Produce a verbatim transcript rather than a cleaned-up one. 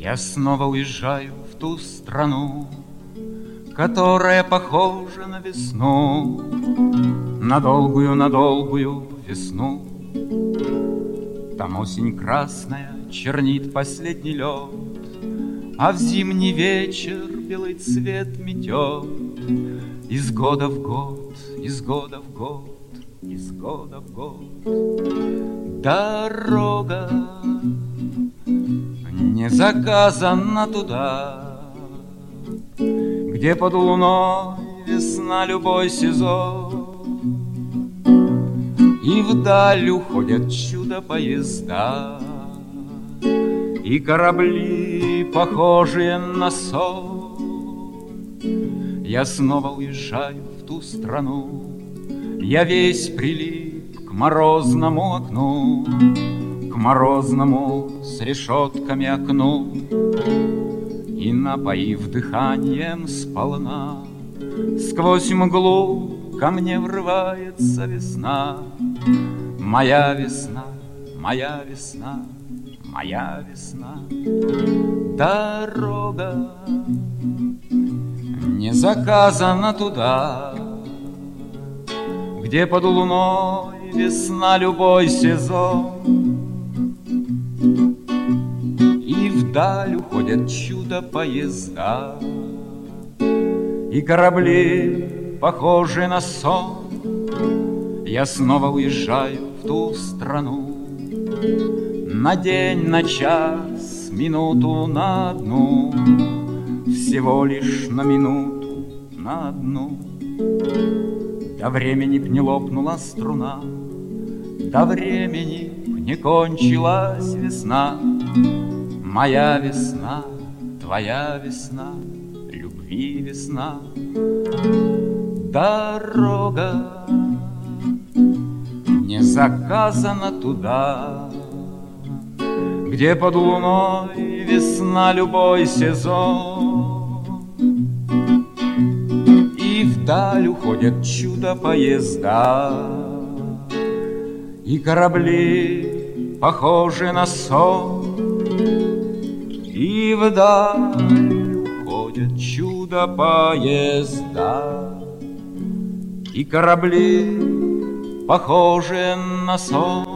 Я снова уезжаю в ту страну, которая похожа на весну, на долгую, на долгую весну. Там осень красная чернит последний лед, а в зимний вечер белый цвет метет. Из года в год, из года в год, из года в год дорога не заказана туда, где под луной весна любой сезон, и вдаль уходят чудо-поезда и корабли, похожие на сон. Я снова уезжаю в ту страну, я весь прилип к морозному окну, к морозному с решетками окну, и, напоив дыханием сполна, сквозь мглу ко мне врывается весна. Моя весна, моя весна, моя весна. Дорога не заказана туда, где под луной весна любой сезон, и вдаль уходят чудо-поезда и корабли, похожие на сон. Я снова уезжаю в ту страну на день, на час, минуту, на одну, всего лишь на минуту, на одну. До времени б не лопнула струна, до времени б не кончилась весна. Моя весна, твоя весна, любви весна. Дорога не заказана туда, где под луной весна любой сезон, и вдаль уходят чудо-поезда и корабли, похожие на сон, и вдаль уходят чудо-поезда и корабли, похожие на сон.